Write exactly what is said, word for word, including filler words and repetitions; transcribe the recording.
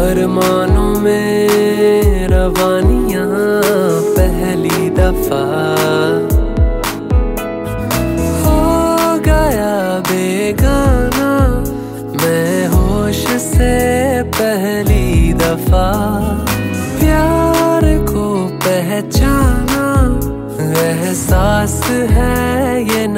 अरमानों में रवानियां पहली दफा हो गया बेगाना मैं होश से पहली दफा। प्यार को पहचाना एहसास है ये